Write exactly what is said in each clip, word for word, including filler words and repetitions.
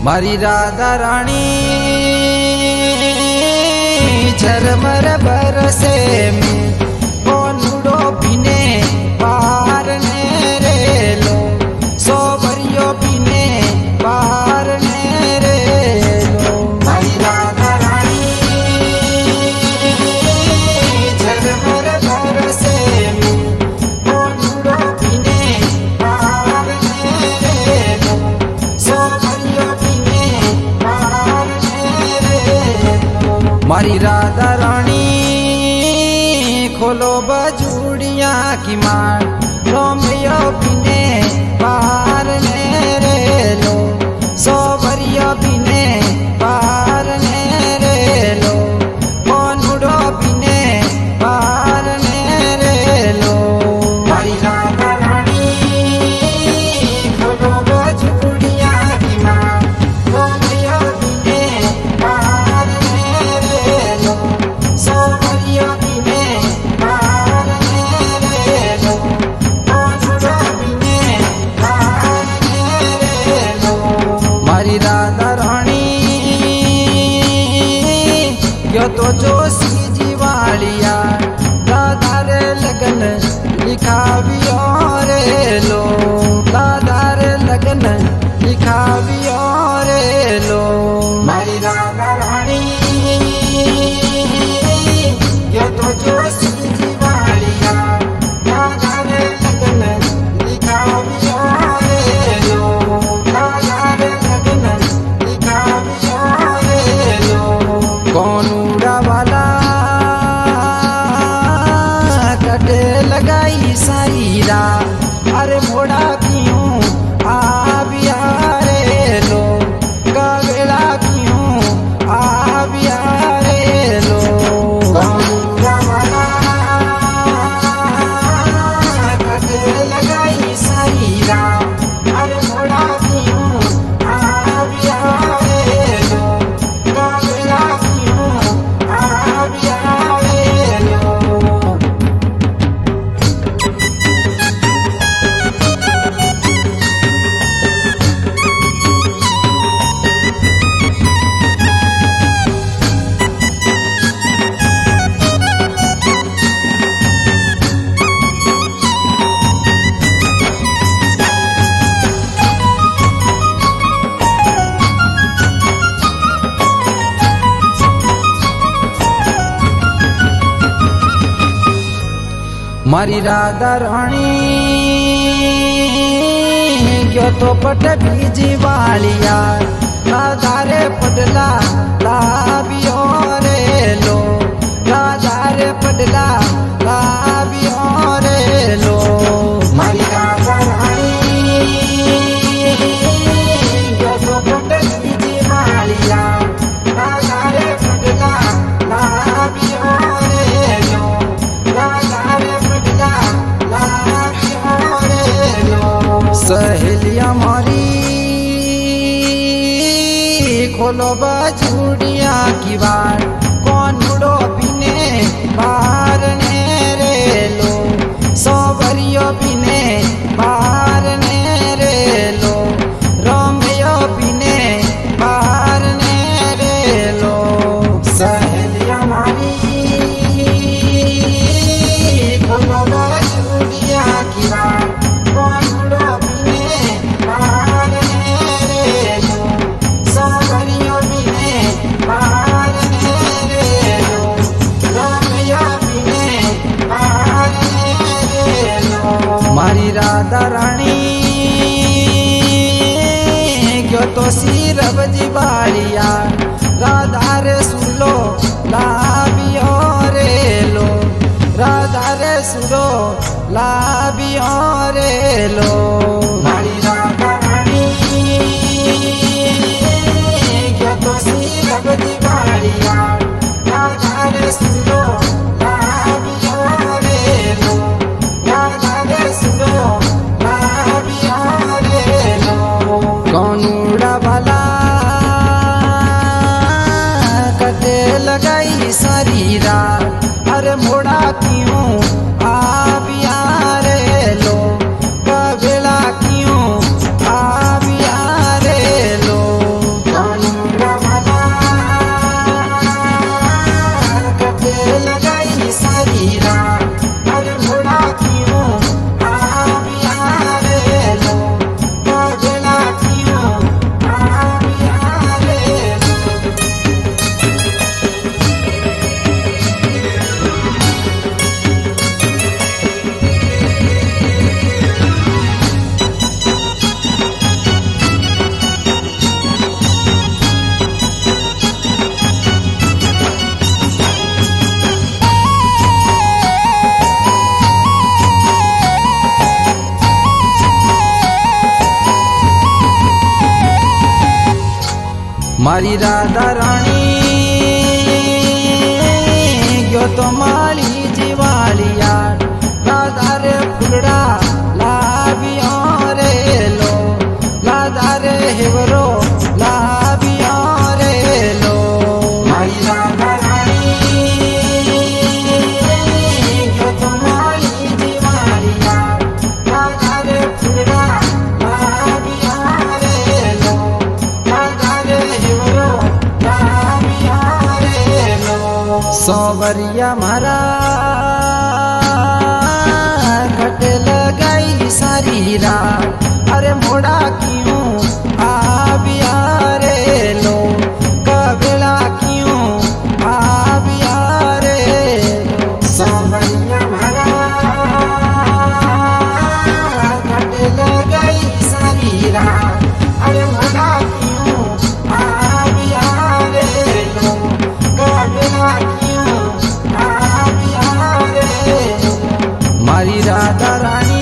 मारी राधा रानी झरमर बरसे में कोनुड़ो पीने पार ने रे लो सो भरियो पीने पार ने रे लो। मारी राधा रानी झरमर बरसे में कोनुड़ो पीने पार ने रे लो सो भरियो पीने पार ने रे लो। मारी राधा रानी खोलो बजूड़िया की मार रोमियो पीने पार ने रे लो सो भरियो पीने पार ने रे लो कोनुड़ो पीने पार ने रे लो। मारी राधा रानी खोलो बजूड़िया की मार रोमियो पीने पार ने रे लो सो भरियो पीने पार ने रे लो कोनुड़ो पीने पार ने रे लो। मारी राधा रानी यो तो जोशी जीवालिया राधा रे लगन लिखावियो रे लो राधा रे लगन लिखावियो रे लो। मारी राधा रानी यो तो जोशी जीवालिया राधा रे लगन लिखावियो रे लो राधा रे लगन लिखावियो रे लो। कोनुड़ा वाला कटे लगाई साईरा अरे मोड़ा क्यों आबिया रे लो गवेला क्यों आबिया रे लो। कोनुड़ा वाला कटे लगाई साईरा अरे मोड़ा क्यों आबिया रे लो गवेला क्यों आबिया रे लो। मारी राधा रानी यो तो पट बीजी वालिया राधा रे पडला लाबियो रे लो राधा रे पडला लाबियो रे लो। मारी राधा रानी यो तो पट बीजी वालिया राधा रे पडला लाबियो रे लो राधा रे पडला लाबियो रे लो। सहेलिया मारी खोलो बजूड़िया की बार कोनुड़ो पीने पार ने रे लो सो भरियो पीने पार ने रे लो रोमियो पीने पार ने रे लो। सहेलिया मारी खोलो बजूड़िया की बार कोनुड़ो पीने पार ने रे लो सो भरियो पीने पार ने रे लो रोमियो पीने पार ने रे लो। मारी राधा रानी क्यों तो सिरब जीवालिया राधा रे सुलो लाबियो रे लो राधा रे सुलो लाबियो रे लो। मारी राधा रानी क्यों तो सिरब जीवालिया राधा रे सुलो लाबियो रे लो राधा रे सुलो लाबियो रे लो। कोनुड़ा वाला कटे लगाई शरीरा अरे मोड़ा क्यों आबिया रे लो कवेला मारी राधा रानी गयो तो माली जीवालिया राधा रे फुलड़ा लावियो रे लो राधा रे हेवरो लावियो रे लो मारी राधा रानी गयो तो माली जीवालिया राधा रे फुलड़ा लावियो रे लो राधा रे हेवरो लावियो रे लो सोवरिया मारा घट लगाई सारी रात अरे मोड़ा क्यों आविया रे लो कबेला क्यों आविया रे लो सोवरिया मारा घट लगाई सारी रात अरे मोड़ा क्यों आविया रे लो कबेला क्यों आविया रे लो मारी राधा रानी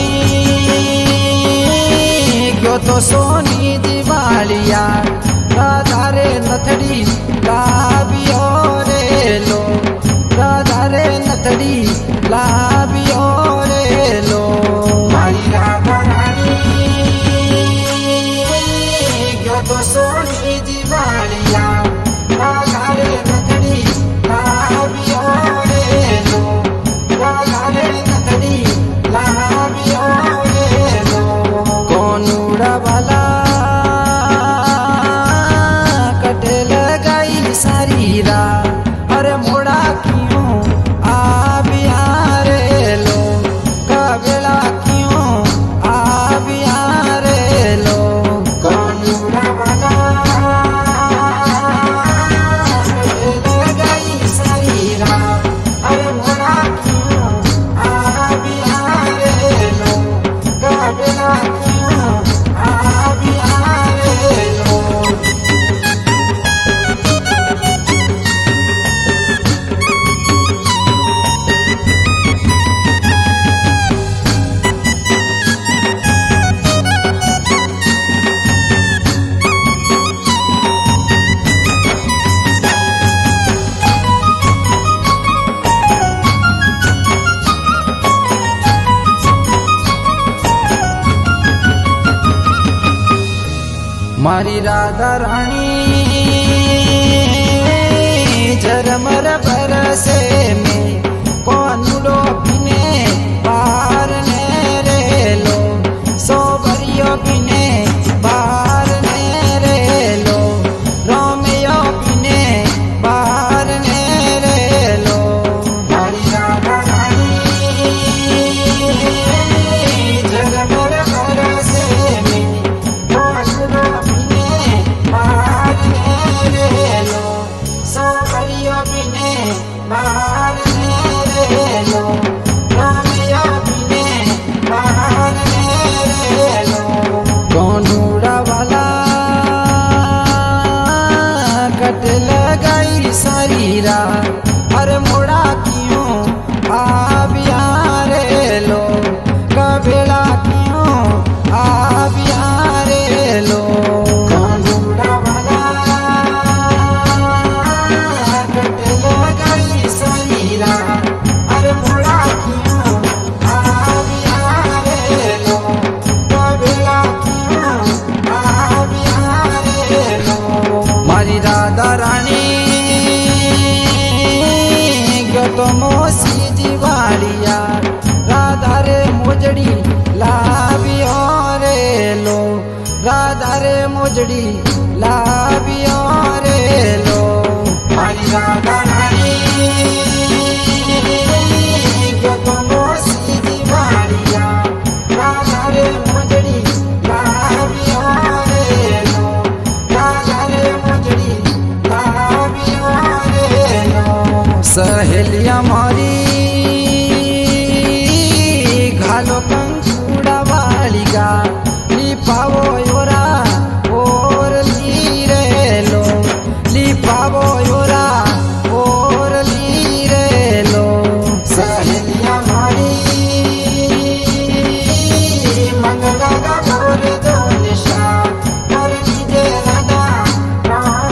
गयो तो सोनी दिवालिया राधा रे नथड़ी लावियो रे लो राधा रे नथड़ी लावियो रे लो मारी राधा रानी गयो तो सोनी दिवालिया राधा रे नथड़ी लावियो रे लो राधा रे नथड़ी लावियो रे लो कौन उड़ा वाला कट लगाई सारी रात अरे मोड़ा क्यों आविया रे लो कबेला क्यों आविया रे लो कौन उड़ा वाला कट लगाई सारी रात अरे मोड़ा क्यों आविया रे लो कबेला क्यों आविया रे लो मारी राधा रानी झरमर बरसे में कौनुड़ो बिने बाहर ने रे लो सोबरियो बिने बाहर ने रे लो रोमियो बिने बाहर ने रे लो मारी राधा रानी झरमर बरसे में कौनुड़ो बिने बाहर ने रे लो सोबरियो बिने बाहर ने रे लो रोमियो बिने बाहर ने रे लो कौन उड़ा वाला कट लगाई सारी रात अरे मोड़ा क्यों आविया रे लो कबेला क्यों आविया रे लो कौन उड़ा वाला कट लगाई सारी रात अरे मोड़ा क्यों आविया रे लो कबेला क्यों आविया रे लो मारी राधा रानी गयो तो मोसी दिवालिया राधा रे मोजड़ी लावियो रे लो राधा रे मोजड़ी लावियो रे लो मारी राधा रानी गयो तो मोसी दिवालिया राधा रे मोजड़ी लावियो रे लो राधा रे मोजड़ी लावियो रे लो सहेलिया मारी घालो कंकुड़ा वाली गा लिपावो योरा और ली रे लो लिपावो योरा और ली रे लो सहेलिया मारी मंगला का बोल दो निशा और लीजे राधा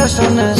दर्शन